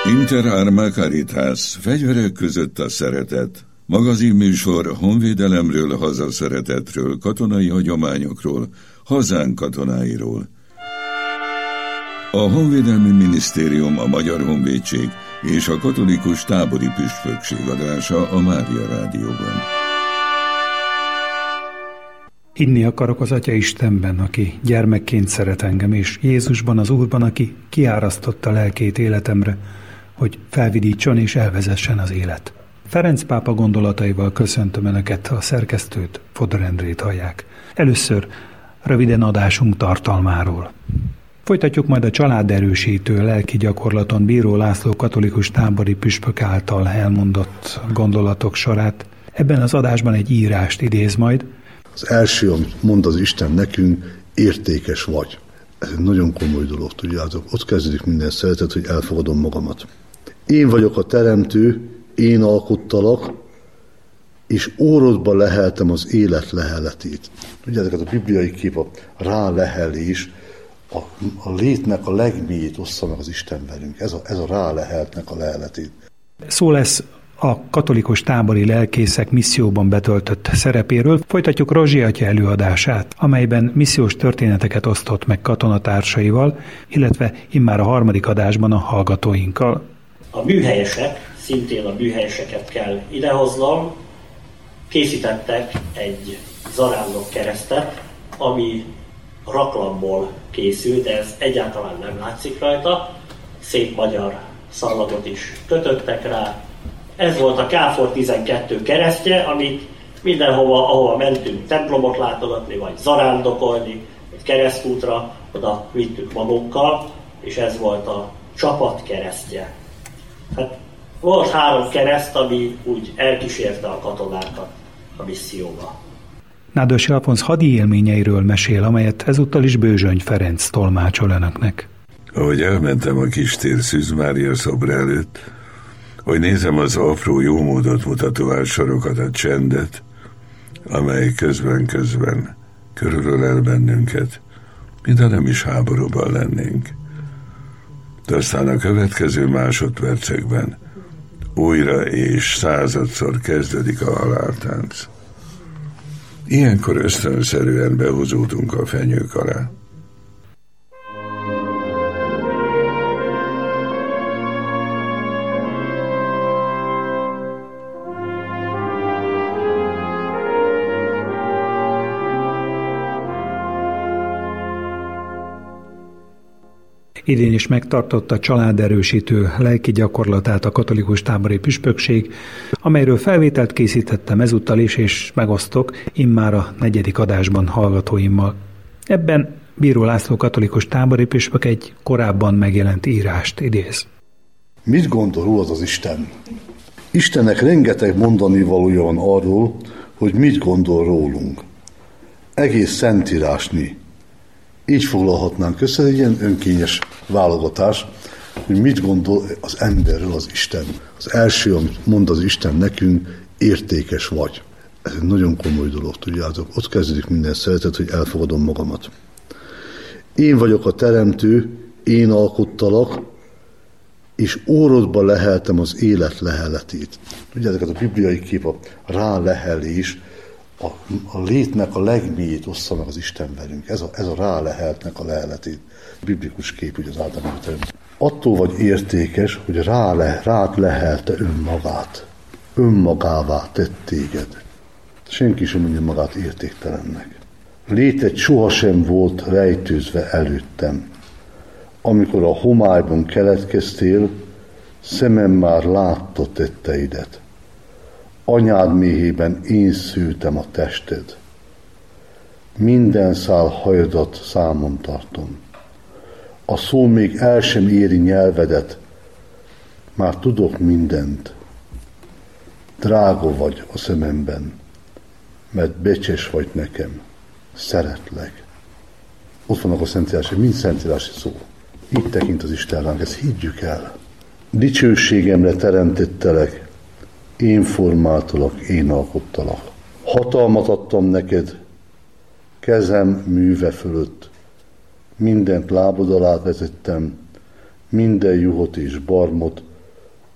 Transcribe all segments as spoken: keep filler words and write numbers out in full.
Inter Arma Caritas, fegyverek között a szeretet. Magazinműsor honvédelemről, hazaszeretetről, katonai hagyományokról, hazánk katonáiról. A Honvédelmi Minisztérium, a Magyar Honvédség és a Katolikus Tábori Püspökség adása a Mária Rádióban. Hinni akarok az Atya Istenben, aki gyermekként szeret engem, és Jézusban, az Úrban, aki kiárasztotta lelkét életemre, hogy felvidítson és elvezessen az élet. Ferenc pápa gondolataival köszöntöm Önöket, a szerkesztőt, Fodor Endrét hallják. Először röviden adásunk tartalmáról. Folytatjuk majd a családerősítő lelki gyakorlaton Bíró László katolikus tábori püspök által elmondott gondolatok sorát. Ebben az adásban egy írást idéz majd. Az első, amit mond az Isten nekünk, értékes vagy. Ez egy nagyon komoly dolog, tudjátok. Ott kezdődik minden szeretet, hogy elfogadom magamat. Én vagyok a teremtő, én alkottalak, és órodba leheltem az élet leheletét. Tudjátok, ez a bibliai kép, a rálehelés, a, a létnek a legmélyét ossza meg az Isten velünk. Ez a, ez a ráleheltnek a leheletét. Szó lesz a katolikus tábori lelkészek misszióban betöltött szerepéről. Folytatjuk Rozsi atya előadását, amelyben missziós történeteket osztott meg katonatársaival, illetve immár a harmadik adásban a hallgatóinkkal. A műhelyesek, szintén a műhelyeseket kell idehoznom, készítettek egy zarándok keresztet, ami raklamból készült, de ez egyáltalán nem látszik rajta. Szép magyar szallagot is kötöttek rá. Ez volt a Káfor tizenkettő keresztje, amit mindenhova, ahova mentünk templomot látogatni, vagy zarándokolni, vagy keresztútra, oda vittük magunkkal, és ez volt a csapat keresztje. Hát volt három kereszt, ami úgy elkísérte a katonákat a misszióba. Nádas Alfonz hadi élményeiről mesél, amelyet ezúttal is Bőzsöny Ferenc tolmácsol Önöknek. Ahogy elmentem a kistér Szűz Mária szobra előtt, hogy nézem az apró jómódot mutató ársorokat, a csendet, amely közben-közben körülölel bennünket, mintha nem is háborúban lennénk. De aztán a következő másodpercekben újra és századszor kezdődik a haláltánc. Ilyenkor ösztönszerűen behúzódunk a fenyők alá. Idén is megtartotta családerősítő lelki gyakorlatát a katolikus tábori püspökség, amelyről felvételt készítettem ezúttal is, és megosztok immár a negyedik adásban hallgatóimmal. Ebben Bíró László katolikus tábori püspök egy korábban megjelent írást idéz. Mit gondol rólad az Isten? Istennek rengeteg mondani valója van arról, hogy mit gondol rólunk. Egész szentírásnyi. Így foglalhatnánk össze, egy ilyen önkényes válogatás, hogy mit gondol az emberről az Isten. Az első, amit mond az Isten nekünk, értékes vagy. Ez egy nagyon komoly dolog, tudjátok. Ott kezdődik minden szeretet, hogy elfogadom magamat. Én vagyok a teremtő, én alkottalak, és órodba leheltem az élet leheletét. Tudjátok, ez a bibliai kép, a rálehelés, A, a létnek a legmélyét ossza meg az Isten velünk. Ez a, ez a ráleheltnek a leheletét. Biblikus kép, ugye az Ádám teremtés. Attól vagy értékes, hogy rále, rád lehelte önmagát. Önmagává tett téged. Senki sem mondja magát értéktelennek. Léted sohasem volt rejtőzve előttem. Amikor a homályban keletkeztél, szemem már látta tetteidet. Anyád méhében én szültem a tested. Minden szál hajadat számon tartom. A szó még el sem éri nyelvedet, már tudok mindent. Drága vagy a szememben, mert becses vagy nekem. Szeretlek. Ott vannak a szentírási, mind szentírási szó. Így tekint az Isten ránk, ezt higgyük el. Dicsőségemre teremtettelek, én formáltalak, én alkottalak. Hatalmat adtam neked, kezem műve fölött. Mindent lábad alá vezettem, minden juhot és barmot,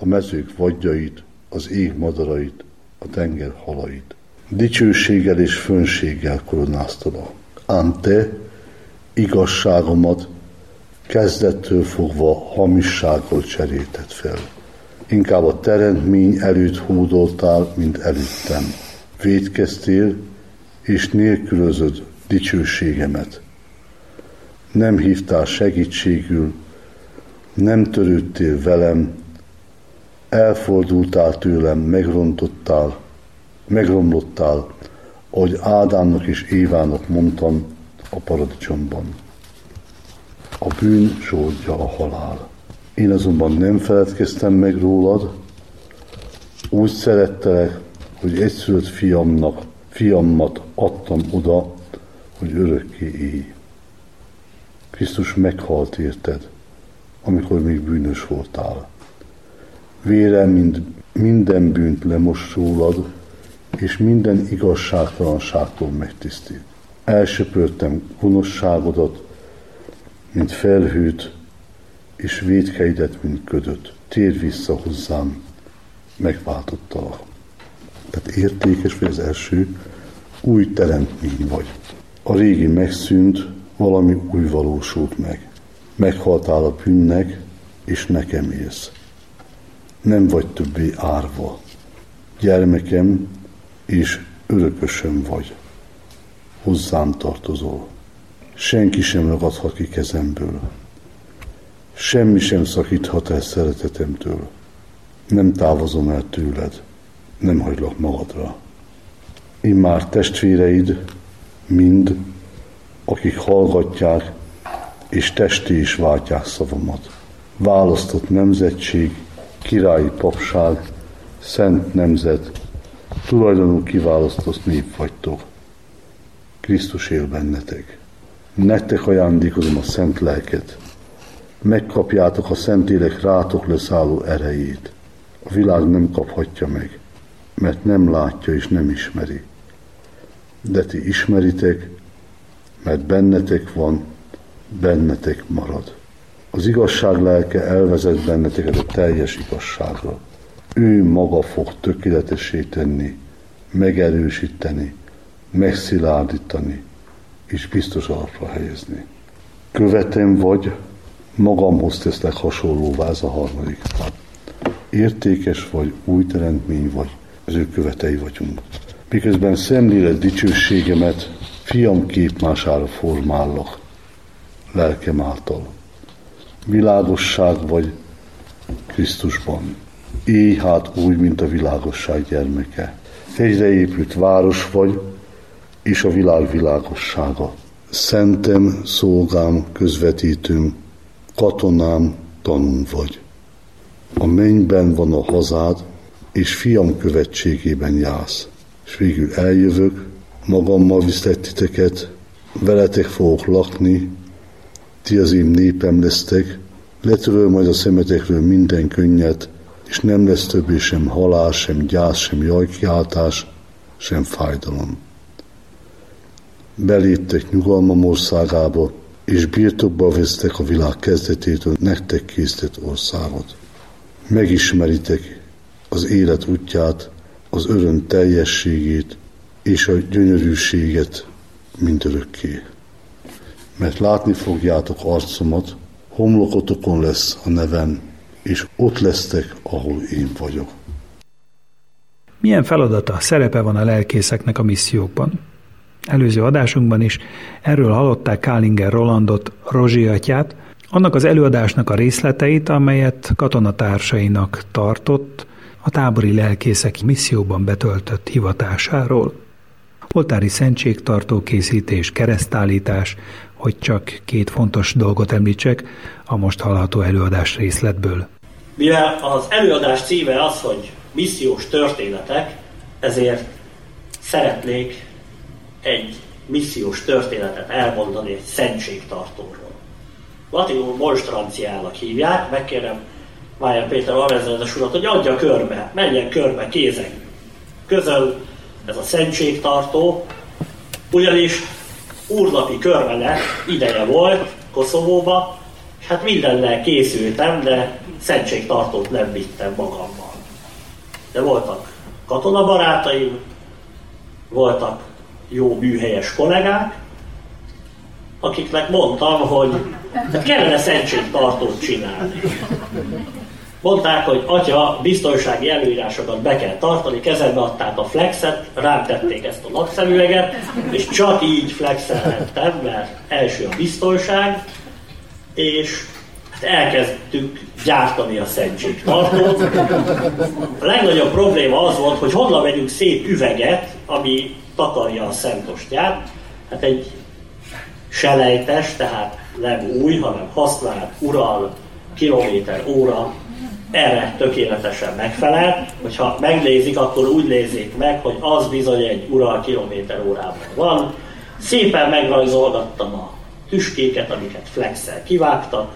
a mezők vadjait, az ég madarait, a tenger halait. Dicsőséggel és fönséggel koronáztalak. Ám te igazságomat kezdettől fogva hamissággal cserélted fel. Inkább a teremtmény előtt hódoltál, mint előttem. Vétkeztél, és nélkülözöd dicsőségemet. Nem hívtál segítségül, nem törődtél velem, elfordultál tőlem, megrontottál, megromlottál, ahogy Ádámnak és Évának mondtam a paradicsomban. A bűn zsoldja a halál. Én azonban nem feledkeztem meg rólad, úgy szerettelek, hogy egyszülött fiamnak, fiammat adtam oda, hogy örökké élj. Krisztus meghalt érted, amikor még bűnös voltál. Vére mind, minden bűnt lemos rólad, és minden igazságtalanságtól megtisztít. Elsöpörtem gonoszságodat, mint felhőt, és vétkeidet, mint ködöt. Térj vissza hozzám, megváltottalak. Tehát értékes vagy az első, új teremtmény vagy. A régi megszűnt, valami új valósult meg. Meghaltál a bűnnek, és nekem élsz. Nem vagy többé árva. Gyermekem, és örökösöm vagy. Hozzám tartozol. Senki sem ragadhat ki kezemből. Semmi sem szakíthat el szeretetemtől. Nem távozom el tőled, nem hagylak magadra. Immár testvéreid mind, akik hallgatják, és testé is váltják szavamat. Választott nemzetség, királyi papság, szent nemzet, tulajdonul kiválasztott nép vagytok. Krisztus él bennetek. Nektek ajándékozom a szent lelket. Megkapjátok a Szentlélek rátok leszálló erejét. A világ nem kaphatja meg, mert nem látja és nem ismeri. De ti ismeritek, mert bennetek van, bennetek marad. Az igazság lelke elvezet benneteket a teljes igazságra. Ő maga fog tökéletessé tenni, megerősíteni, megszilárdítani és biztos alapra helyezni. Követem vagy, magamhoz teszlek hasonlóvá, ez a harmadik. Értékes vagy, új teremtmény vagy, az ő követei vagyunk. Miközben szemléled dicsőségemet, fiam képmására formállak, lelkem által. Világosság vagy Krisztusban. Élj hát úgy, mint a világosság gyermeke. Egyre épült város vagy, és a világ világossága. Szentem, szolgám, közvetítőm, katonám, tanúm vagy. A mennyben van a hazád, és fiam követségében jársz. És végül eljövök, magammal viszlek titeket, veletek fogok lakni, ti az én népem lesztek, letöröl majd a szemetekről minden könnyet, és nem lesz többé sem halál, sem gyász, sem jajkiáltás, sem fájdalom. Beléptek nyugalmam országába, és birtokba vesztek a világ kezdetétől nektek készített országot. Megismeritek az élet útját, az öröm teljességét és a gyönyörűséget mindörökké. Mert látni fogjátok arcomat, homlokotokon lesz a nevem, és ott lesztek, ahol én vagyok. Milyen feladata, szerepe van a lelkészeknek a missziókban? Előző adásunkban is erről hallották Kálinger Rolandot, Rozsi atyát, annak az előadásnak a részleteit, amelyet katonatársainak tartott a tábori lelkészek misszióban betöltött hivatásáról. Oltári szentségtartó készítés, keresztállítás, hogy csak két fontos dolgot említsek a most hallható előadás részletből. Mivel az előadás címe az, hogy missziós történetek, ezért szeretnék egy missziós történetet elmondani egy szentségtartóról. Latinul monstranciának hívják, megkérem Májer Péter alvezretes urat, hogy adja körbe, menjen körbe kézen közöl ez a szentségtartó, ugyanis úrnapi körmene ideje volt Koszovóba, Hát mindennel készültem, de szentségtartót nem vittem magammal. De voltak katonabarátaim, voltak jó műhelyes kollégák, akiknek mondtam, hogy kellene szentségtartót csinálni. Mondták, hogy atya, biztonsági előírásokat be kell tartani, kezembe adták a flexet, rám tették ezt a napszemüveget, és csak így flexelhettem, mert első a biztonság, és hát elkezdtük gyártani a szentségtartót. A legnagyobb probléma az volt, hogy honnan vegyünk szép üveget, ami takarja a szentostját. Hát egy selejtes, tehát nem új, hanem használt ural, kilométer óra erre tökéletesen megfelel. Hogyha megnézik, akkor úgy nézzék meg, hogy az bizony egy ural kilométer órában van. Szépen megrajzolgattam a tüskéket, amiket flexel kivágtak,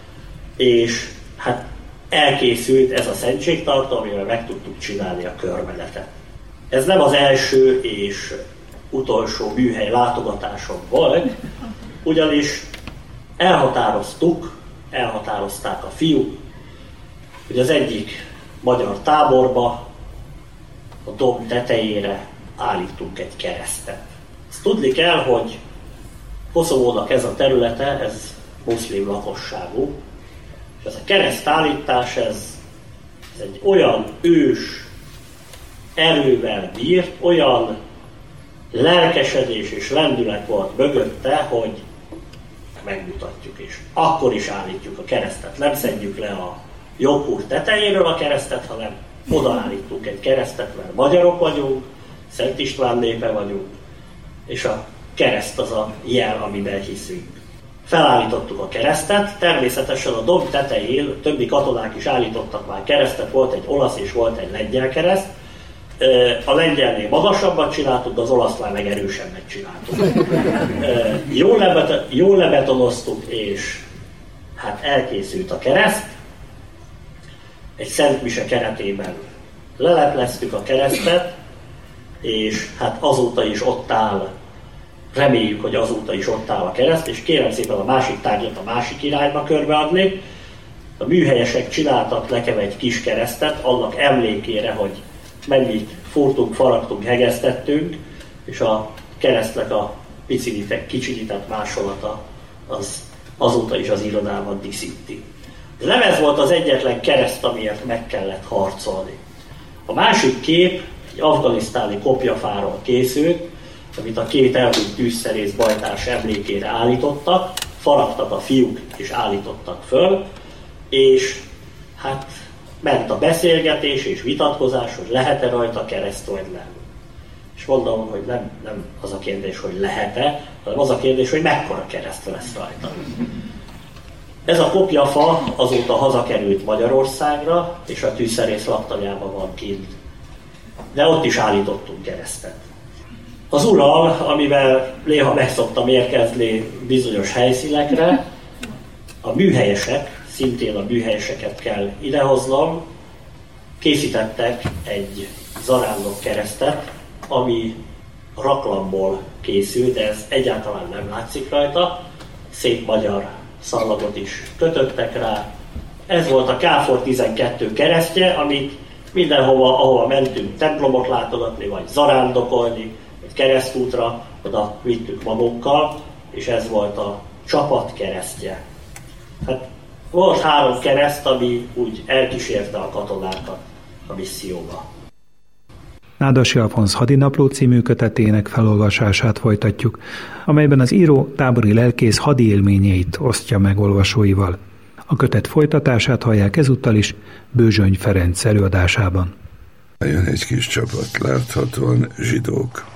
és hát elkészült ez a szentségtartó, amivel meg tudtuk csinálni a körmenetet. Ez nem az első és utolsó műhely látogatásom volt, ugyanis elhatároztuk, elhatározták a fiúk, hogy az egyik magyar táborba, a domb tetejére állítunk egy keresztet. Azt tudni kell, hogy Koszovónak ez a területe, ez muszlim lakosságú, és ez a keresztállítás, ez, ez egy olyan ős erővel bírt, olyan lelkesedés és lendület volt mögötte, hogy megmutatjuk is. Akkor is állítjuk a keresztet. Nem szedjük le a jobbúr tetejéről a keresztet, hanem odaállítunk egy keresztet, mert magyarok vagyunk, Szent István népe vagyunk, és a kereszt az a jel, amiben hiszünk. Felállítottuk a keresztet, természetesen a domb tetején többi katonák is állítottak már keresztet, volt egy olasz és volt egy lengyel kereszt. A lengyelnél magasabbat csináltuk, de az olasznál meg erősebbet csináltuk. Jól, lebet, jól lebetonoztuk, és hát elkészült a kereszt. Egy szentmise keretében lelepleztük a keresztet, és hát azóta is ott áll, reméljük, hogy azóta is ott áll a kereszt, és kérem szépen a másik tárgyat a másik irányba körbeadni. A műhelyesek csináltak nekem egy kis keresztet, annak emlékére, hogy mennyit fúrtunk, faragtunk, hegesztettünk, és a keresztnek a picit, kicsinyített másolata az azóta is az irodában díszíti. De nem ez volt az egyetlen kereszt, amiért meg kellett harcolni. A másik kép egy afganisztáni kopjafáról készült, amit a két elhunyt tűzszerész bajtárs emlékére állítottak, faragtak a fiúk és állítottak föl, és hát ment a beszélgetés és vitatkozás, hogy lehet-e rajta kereszt vagy nem. És mondom, hogy nem, nem az a kérdés, hogy lehet-e, hanem az a kérdés, hogy mekkora kereszt lesz rajta. Ez a kopjafa azóta hazakerült Magyarországra, és a tűzszerész laktanyában van kint. De ott is állítottunk keresztet. Az Ural, amivel néha meg szoktam érkezni bizonyos helyszínekre, a műhelyesek, szintén a műhelyeseket kell idehoznom, készítettek egy zarándok keresztet, ami raklamból készült, de ez egyáltalán nem látszik rajta. Szép magyar szallagot is kötöttek rá. Ez volt a Káfor tizenkettő keresztje, amit mindenhova, ahova mentünk templomot látogatni, vagy zarándokolni, egy keresztútra, oda vittük magunkkal, és ez volt a csapat keresztje. Hát volt három kereszt, ami úgy elkísérte a katonákat a misszióba. Nádasi Alfonz Hadinapló című kötetének felolvasását folytatjuk, amelyben az író tábori lelkész hadi élményeit osztja meg olvasóival. A kötet folytatását hallják ezúttal is Bőzsöny Ferenc előadásában. Jön egy kis csapat, láthatóan zsidók.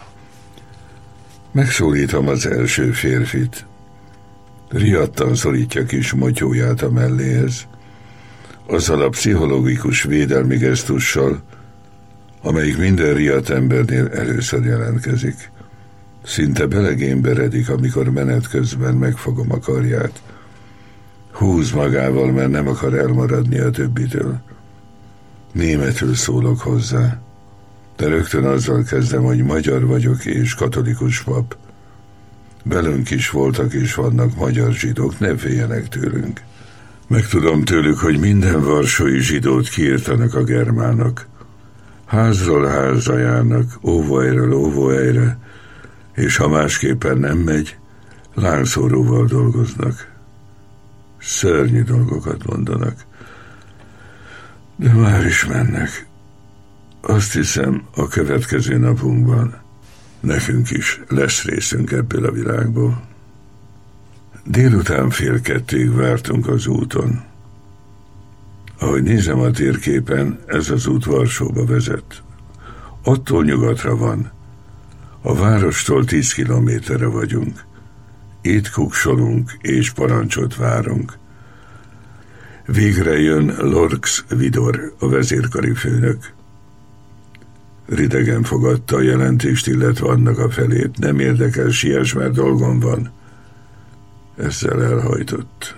Megszólítom az első férfit. Riadtan szorítja kis motyóját a melléhez, azzal a pszichológikus védelmi gesztussal, amelyik minden riadt embernél először jelentkezik. Szinte belegémberedik, amikor menet közben megfogom a karját. Húz magával, mert nem akar elmaradni a többitől. Németül szólok hozzá, de rögtön azzal kezdem, hogy magyar vagyok és katolikus pap. Belünk is voltak és vannak magyar zsidók, ne féljenek tőlünk. Megtudom tőlük, hogy minden varsói zsidót kiírtanak a germánok. Házról házra járnak, óvóhelyről óvóhelyre, és ha másképpen nem megy, lángszóróval dolgoznak. Szörnyű dolgokat mondanak. De már is mennek. Azt hiszem, a következő napunkban nekünk is lesz részünk ebből a világból. Délután fél kettőig vártunk az úton. Ahogy nézem a térképen, ez az út Varsóba vezet. Attól nyugatra van. A várostól tíz kilométerre vagyunk. Itt kuksolunk és parancsot várunk. Végre jön Lorx Vidor, a vezérkari főnök. Ridegen fogadta a jelentést, illetve annak a felét. Nem érdekel, siess, mert dolgom van. Ezzel elhajtott.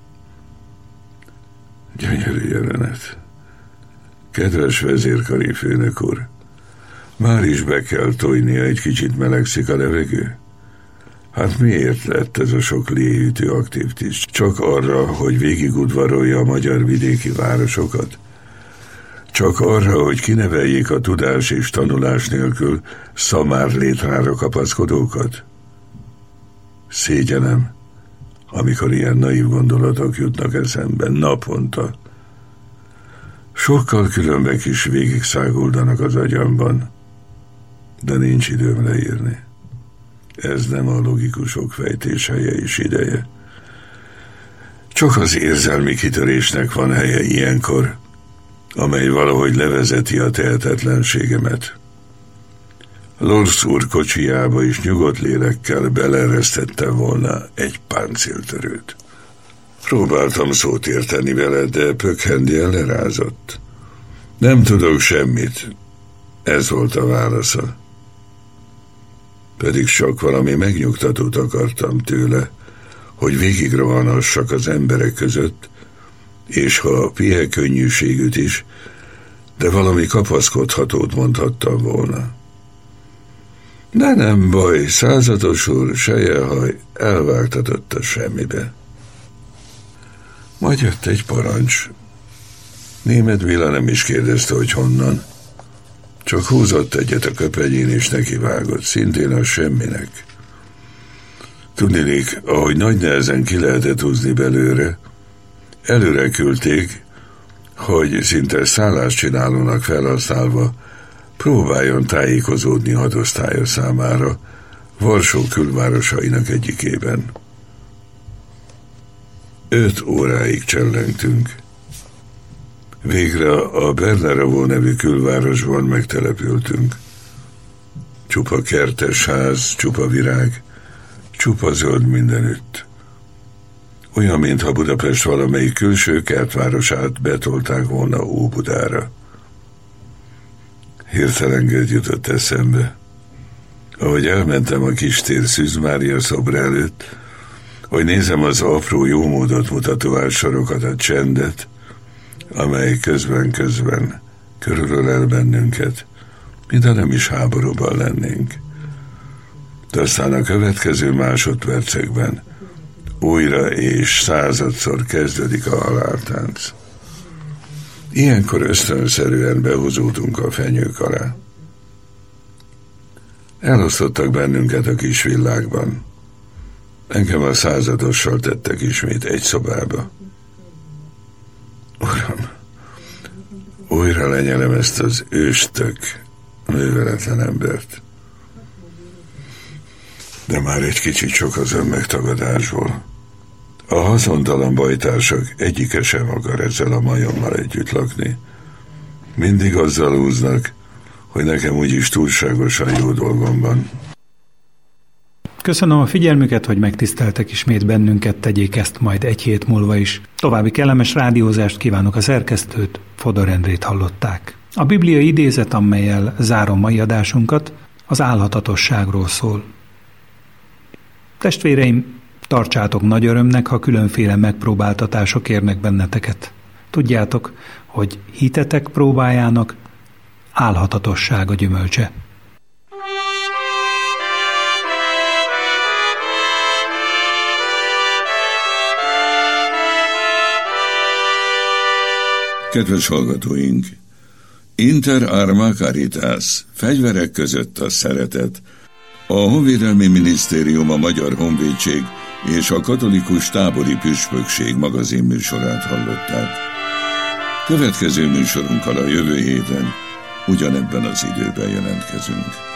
Gyönyörű jelenet. Kedves vezérkari főnök úr, már is be kell tojnia, egy kicsit melegszik a levegő. Hát miért lett ez a sok léütő aktív tiszt? Csak arra, hogy végigudvarolja a magyar vidéki városokat? Csak arra, hogy kineveljék a tudás és tanulás nélkül szamár létrára kapaszkodókat? Szégyenem, amikor ilyen naív gondolatok jutnak eszembe naponta. Sokkal különbek is végig száguldanak az agyamban, de nincs időm leírni. Ez nem a logikusok fejtés helye és ideje. Csak az érzelmi kitörésnek van helye ilyenkor, amely valahogy levezeti a tehetetlenségemet. Lorx úr kocsijába is nyugodt lélekkel beleresztette volna egy páncéltörőt. Próbáltam szót érteni vele, de pökhendien lerázott. Nem tudok semmit. Ez volt a válasza. Pedig csak valami megnyugtatót akartam tőle, hogy végigrohanassak az emberek között, és ha pihe könnyűségűt is, de valami kapaszkodhatót mondhattam volna. De nem baj, százados úr, sejjelhaj, elvágtatott a semmibe. Majd jött egy parancs. Német Béla nem is kérdezte, hogy honnan. Csak húzott egyet a köpenyén, és nekivágott, szintén a semminek. Tudniillik, ahogy nagy nehezen ki lehetett húzni belőle, előre küldték, hogy szinte szálláscsinálónak felhasználva próbáljon tájékozódni hadosztálya számára Varsó külvárosainak egyikében. Öt óráig csellengtünk. Végre a Berleravó nevű külvárosban megtelepültünk. Csupa kertes ház, csupa virág, csupa zöld mindenütt. Olyan, mintha Budapest valamelyik külső kertvárosát betolták volna Óbudára. Hirtelen Göd jutott eszembe. Ahogy elmentem a kistér Szűz Mária szobra előtt, hogy nézem az apró jómódot mutató átsorokat, a csendet, amely közben-közben körülölel bennünket, mintha nem is háborúban lennénk. De aztán a következő másodpercekben újra és századszor kezdődik a haláltánc. Ilyenkor ösztönszerűen behúzódunk a fenyők alá. Elosztottak bennünket a kis világban. Engem a századossal tettek ismét egy szobába. Uram, újra lenyelem ezt az őstök, műveletlen embert. De már egy kicsit sok az önmegtagadásból. A haszontalan bajtársak egyike sem akar ezzel a majommal együtt lakni. Mindig azzal húznak, hogy nekem úgyis túlságosan jó dolgom van. Köszönöm a figyelmüket, hogy megtiszteltek ismét bennünket, tegyék ezt majd egy hét múlva is. További kellemes rádiózást kívánok, a szerkesztőt, Fodor Endrét hallották. A Biblia idézet, amellyel zárom mai adásunkat, az álhatatosságról szól. Testvéreim, tartsátok nagy örömnek, ha különféle megpróbáltatások érnek benneteket. Tudjátok, hogy hitetek próbájának álhatatosság a gyümölcse. Kedves hallgatóink! Inter arma caritas, fegyverek között a szeretet. A Honvédelmi Minisztérium, a Magyar Honvédség és a Katolikus Tábori Püspökség magazinműsorát hallották. Következő műsorunkkal a jövő héten ugyanebben az időben jelentkezünk.